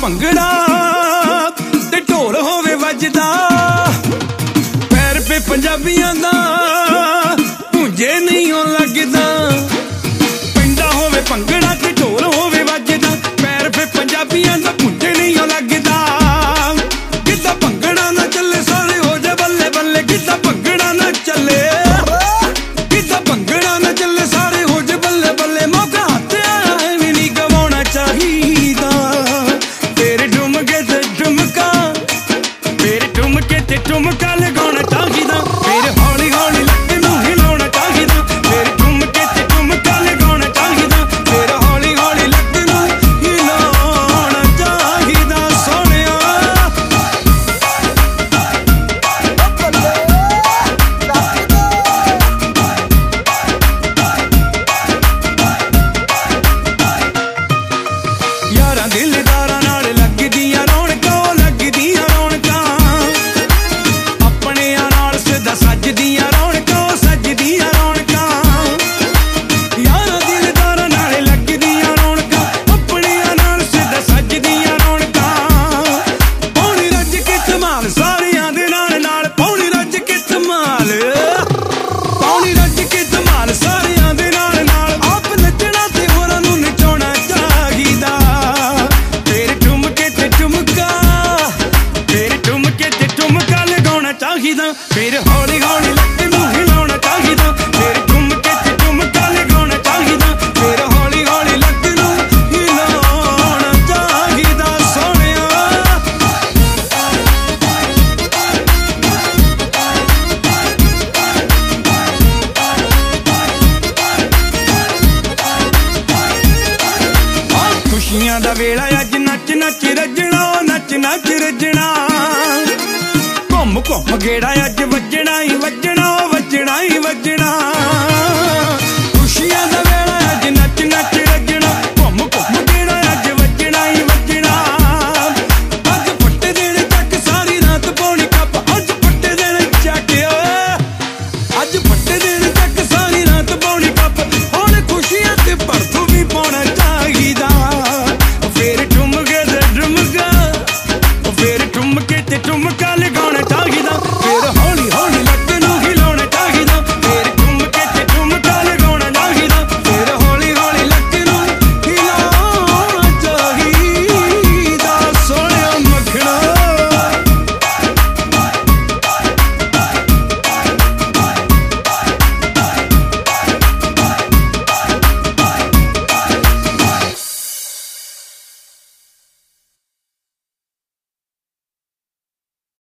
ਭੰਗੜਾ ਤੇ ਢੋਲ ਹੋਵੇ ਵੱਜਦਾ, ਪੈਰ ਪੇ ਪੰਜਾਬੀਆਂ ਦਾ ਗੂੰਜੇ ਨਹੀਂ ਉਹ ਲੱਗਦਾ। ਪੈਂਦਾ ਹੋਵੇ ਭੰਗੜਾ ਤੇ ਢੋਲ ਹੋਵੇ ਵੱਜਦਾ, ਪੈਰ ਪੇ ਪੰਜਾਬੀਆਂ ਦਾ ਗੂੰਜੇ ਨਹੀਂ ਉਹ ਲੱਗਦਾ। ਕਿੱਦਾਂ ਭੰਗੜਾ ਨਾ ਚੱਲੇ ਸਾਰੇ ਹੋ ਜਾ ਬੱਲੇ ਬੱਲੇ, ਕਿੱਦਾਂ ਭੰਗੜਾ ਨਾ ਚੱਲੇ, ਕਿੱਦਾਂ ਭੰਗੜਾ ਨਾ ਚੱਲੇ ਸਾਰੇ ਹੋ ਜਾ ਬੱਲੇ ਬੱਲੇ। ਮੌਕਾ ਹੱਥ ਆਇਆ ਵੀ ਨਹੀਂ ਗਵਾਉਣਾ ਚਾਹੀਦਾ, ਤੇਰੇ ਠੁਮਕੇ ਤੇ ਠੁਮਕਾ, ਤੇਰੇ ਠੁਮਕੇ ਤੇ ਠੁਮਕਾ ਲਗਾਉਣਾ ਚਾਹੀਦਾ। ਫਿਰ ਹੌਲੀ ਹੌਲੀ ਲੱਕ ਨੂੰ ਹਿਲਾਉਣਾ ਚਾਹੀਦਾ, ਤੇਰੇ ਠੁਮਕੇ ਤੇ ਠੁਮਕਾ ਲਗਾਉਣਾ ਚਾਹੀਦਾ। ਫਿਰ ਹੌਲੀ ਹੌਲੀ ਲੱਕ ਨੂੰ ਹਿਲਾਉਣਾ ਚਾਹੀਦਾ ਸੋਹਣਿਆ। ਯਾਰਾਂ ਦਿਲਦਾਰਾਂ ਨਾਲ ਲੱਗਦੀਆਂ ਰੌਣਕਾਂ, ਲੱਗਦੀਆਂ ਰੌਣਕਾਂ, ਆਪਣਿਆਂ ਨਾਲ ਸਿੱਧਾ ਸੱਜਦੀਆਂ ਰੌਣਕਾਂ, ਸੱਜਦੀਆਂ ਰੌਣਕਾਂ। ਯਾਰਾਂ ਦਿਲਦਾਰਾਂ ਨਾਲ ਲੱਗਦੀਆਂ ਰੌਣਕਾਂ, ਆਪਣਿਆਂ ਨਾਲ ਸਿੱਧਾ ਸੱਜਦੀਆਂ ਰੌਣਕਾਂ। ਪੌਣੀ ਰੱਜ ਕੇ ਧਮਾਲ ਸਾਰਿਆਂ ਦੇ ਨਾਲ ਨਾਲ, ਪੌਣੀ ਰੱਜ ਕੇ ਧਮਾਲ, ਪੌਣੀ ਰੱਜ ਕੇ ਧਮਾਲ ਸਾਰਿਆਂ ਦੇ ਨਾਲ ਨਾਲ। ਆਪ ਨੱਚਣਾ ਤੇ ਹੋਰਾਂ ਨੂੰ ਨਚਾਉਣਾ ਚਾਹੀਦਾ, ਤੇਰੇ ਠੁਮਕੇ ਤੇ ਠੁਮਕਾ, ਤੇਰੇ ਠੁਮਕੇ ਤੇ ਠੁਮਕਾ ਲਗਾਉਣਾ ਚਾਹੀਦਾ। ਫਿਰ ਹੌਲੀ ਹੌਲੀ ਲੱਕ ਨੂੰ ਹਿਲਾਉਣਾ ਚਾਹੀਦਾ, ਤੇਰੇ ਠੁਮਕੇ ਤੇ ਠੁਮਕਾ ਲਗਾਉਣਾ ਚਾਹੀਦਾ। ਫਿਰ ਹੌਲੀ ਹੌਲੀ ਲੱਕ ਨੂੰ ਹਿਲਾਉਣਾ ਚਾਹੀਦਾ ਸੋਹਣਿਆ। ਖੁਸ਼ੀਆਂ ਦਾ ਵੇਲਾ ਅੱਜ ਨੱਚ ਨੱਚ ਰੱਜਣਾ, ਨੱਚ ਨੱਚ ਰੱਜਣਾ। ਘੁੰਮ ਘੁੰਮ ਗੇੜਾ ਅੱਜ ਵੱਜਣਾ ਹੀ ਵੱਜਣਾ, ਵੱਜਣਾ ਹੀ ਵੱਜਣਾ।